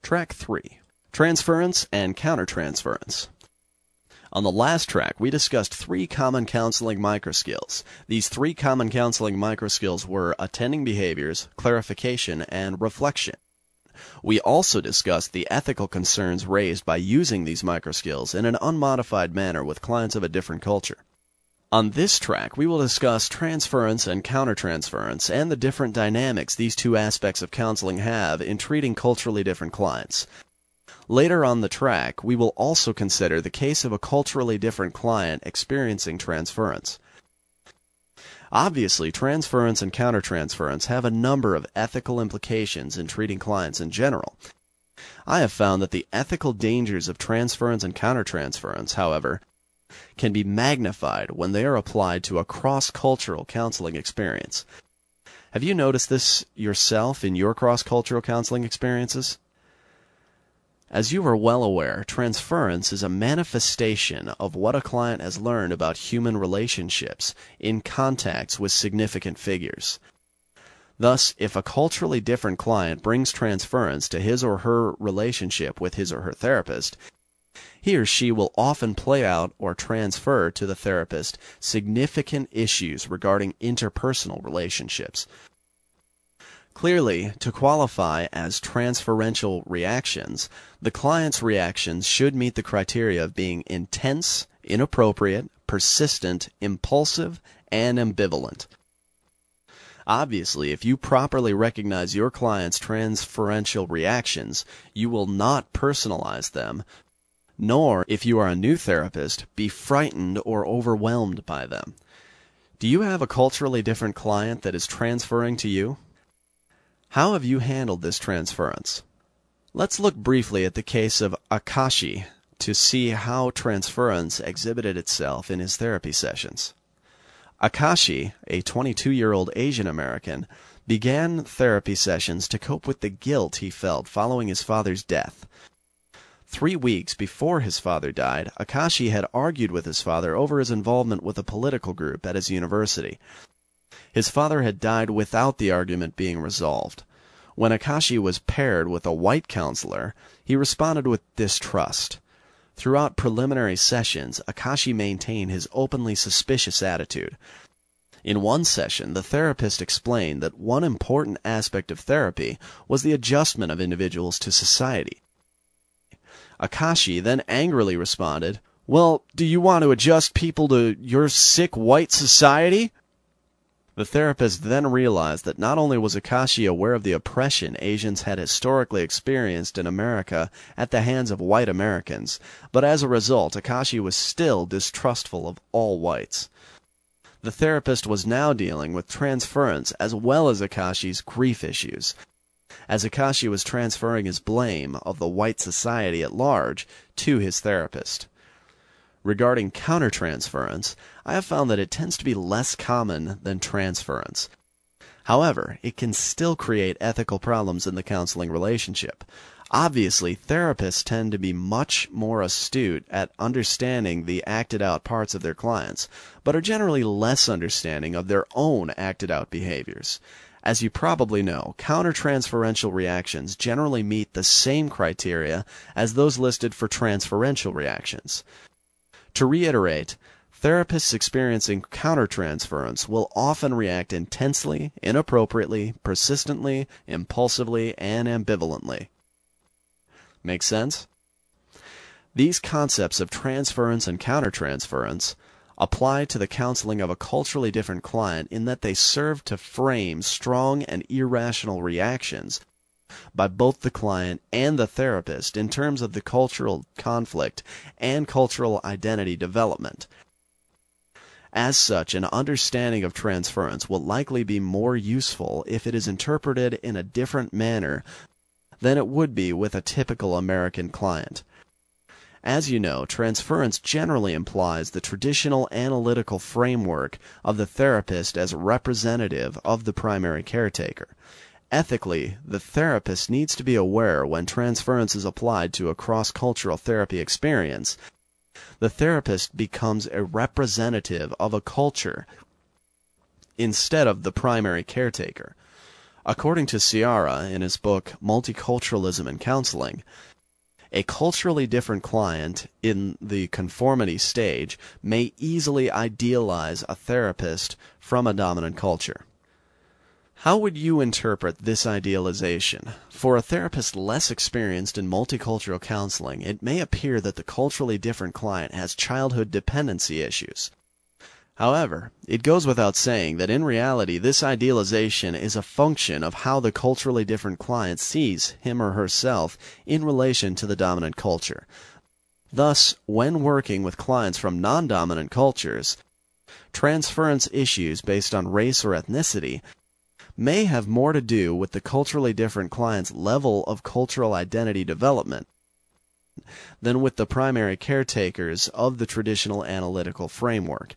Track 3. Transference and Countertransference. On the last track, we discussed 3 common counseling microskills. These 3 common counseling microskills were attending behaviors, clarification, and reflection. We also discussed the ethical concerns raised by using these microskills in an unmodified manner with clients of a different culture. On this track, we will discuss transference and countertransference and the different dynamics these 2 aspects of counseling have in treating culturally different clients. Later on the track, we will also consider the case of a culturally different client experiencing transference. Obviously, transference and countertransference have a number of ethical implications in treating clients in general. I have found that the ethical dangers of transference and countertransference, however, can be magnified when they are applied to a cross-cultural counseling experience. Have you noticed this yourself in your cross-cultural counseling experiences? As you are well aware, transference is a manifestation of what a client has learned about human relationships in contacts with significant figures. Thus, if a culturally different client brings transference to his or her relationship with his or her therapist, he or she will often play out or transfer to the therapist significant issues regarding interpersonal relationships. Clearly, to qualify as transferential reactions, the client's reactions should meet the criteria of being intense, inappropriate, persistent, impulsive, and ambivalent. Obviously, if you properly recognize your client's transferential reactions, you will not personalize them, nor, if you are a new therapist, be frightened or overwhelmed by them. Do you have a culturally different client that is transferring to you? How have you handled this transference? Let's look briefly at the case of Akashi to see how transference exhibited itself in his therapy sessions. Akashi, a 22-year-old Asian American, began therapy sessions to cope with the guilt he felt following his father's death. 3 weeks before his father died, Akashi had argued with his father over his involvement with a political group at his university. His father had died without the argument being resolved. When Akashi was paired with a white counselor, he responded with distrust. Throughout preliminary sessions, Akashi maintained his openly suspicious attitude. In one session, the therapist explained that one important aspect of therapy was the adjustment of individuals to society. Akashi then angrily responded, "Well, do you want to adjust people to your sick white society?" The therapist then realized that not only was Akashi aware of the oppression Asians had historically experienced in America at the hands of white Americans, but as a result, Akashi was still distrustful of all whites. The therapist was now dealing with transference as well as Akashi's grief issues, as Akashi was transferring his blame of the white society at large to his therapist. Regarding countertransference, I have found that it tends to be less common than transference. However, it can still create ethical problems in the counseling relationship. Obviously, therapists tend to be much more astute at understanding the acted-out parts of their clients, but are generally less understanding of their own acted-out behaviors. As you probably know, countertransferential reactions generally meet the same criteria as those listed for transferential reactions. To reiterate, therapists experiencing countertransference will often react intensely, inappropriately, persistently, impulsively, and ambivalently. Make sense? These concepts of transference and countertransference apply to the counseling of a culturally different client in that they serve to frame strong and irrational reactions by both the client and the therapist in terms of the cultural conflict and cultural identity development. As such, an understanding of transference will likely be more useful if it is interpreted in a different manner than it would be with a typical American client. As you know, transference generally implies the traditional analytical framework of the therapist as representative of the primary caretaker. Ethically, the therapist needs to be aware when transference is applied to a cross-cultural therapy experience. The therapist becomes a representative of a culture instead of the primary caretaker. According to Ciara in his book Multiculturalism in Counseling, a culturally different client in the conformity stage may easily idealize a therapist from a dominant culture. How would you interpret this idealization? For a therapist less experienced in multicultural counseling, it may appear that the culturally different client has childhood dependency issues. However, it goes without saying that in reality this idealization is a function of how the culturally different client sees him or herself in relation to the dominant culture. Thus, when working with clients from non-dominant cultures, transference issues based on race or ethnicity may have more to do with the culturally different client's level of cultural identity development than with the primary caretakers of the traditional analytical framework.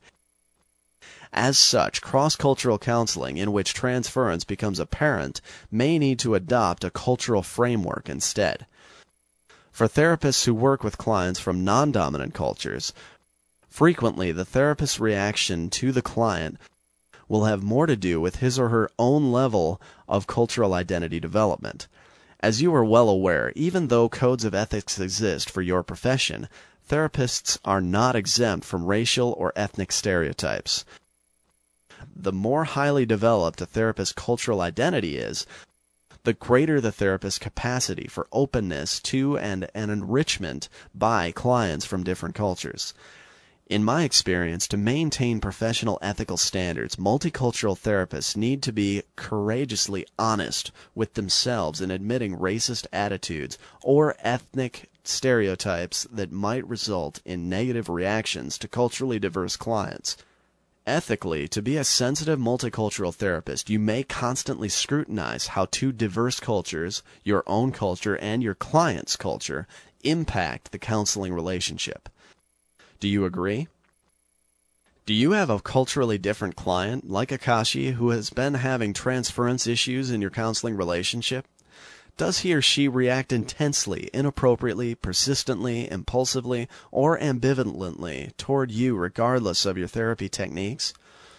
As such, cross-cultural counseling in which transference becomes apparent may need to adopt a cultural framework instead. For therapists who work with clients from non-dominant cultures, frequently the therapist's reaction to the client will have more to do with his or her own level of cultural identity development. As you are well aware, even though codes of ethics exist for your profession, therapists are not exempt from racial or ethnic stereotypes. The more highly developed a therapist's cultural identity is, the greater the therapist's capacity for openness to and an enrichment by clients from different cultures. In my experience, to maintain professional ethical standards, multicultural therapists need to be courageously honest with themselves in admitting racist attitudes or ethnic stereotypes that might result in negative reactions to culturally diverse clients. Ethically, to be a sensitive multicultural therapist, you may constantly scrutinize how two diverse cultures, your own culture and your client's culture, impact the counseling relationship. Do you agree? Do you have a culturally different client, like Akashi, who has been having transference issues in your counseling relationship? Does he or she react intensely, inappropriately, persistently, impulsively, or ambivalently toward you regardless of your therapy techniques?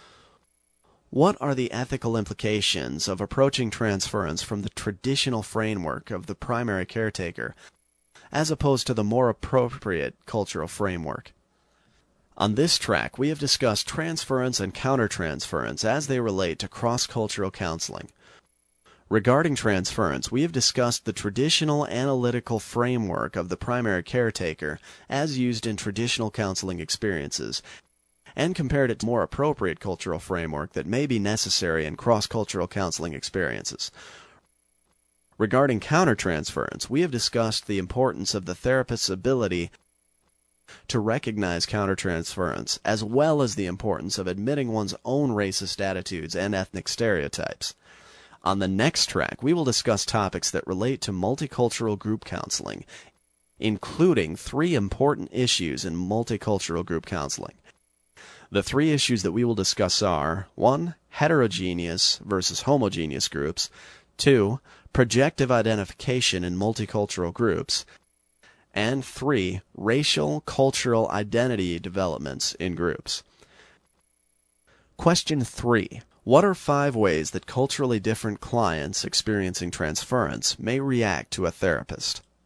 What are the ethical implications of approaching transference from the traditional framework of the primary caretaker as opposed to the more appropriate cultural framework? On this track, we have discussed transference and countertransference as they relate to cross-cultural counseling. Regarding transference, we have discussed the traditional analytical framework of the primary caretaker as used in traditional counseling experiences, and compared it to more appropriate cultural framework that may be necessary in cross-cultural counseling experiences. Regarding countertransference, we have discussed the importance of the therapist's ability to recognize countertransference, as well as the importance of admitting one's own racist attitudes and ethnic stereotypes. On the next track, we will discuss topics that relate to multicultural group counseling, including 3 important issues in multicultural group counseling. The 3 issues that we will discuss are 1. Heterogeneous versus homogeneous groups, 2. Projective identification in multicultural groups, and 3. Racial cultural identity developments in groups. Question 3. What are 5 ways that culturally different clients experiencing transference may react to a therapist?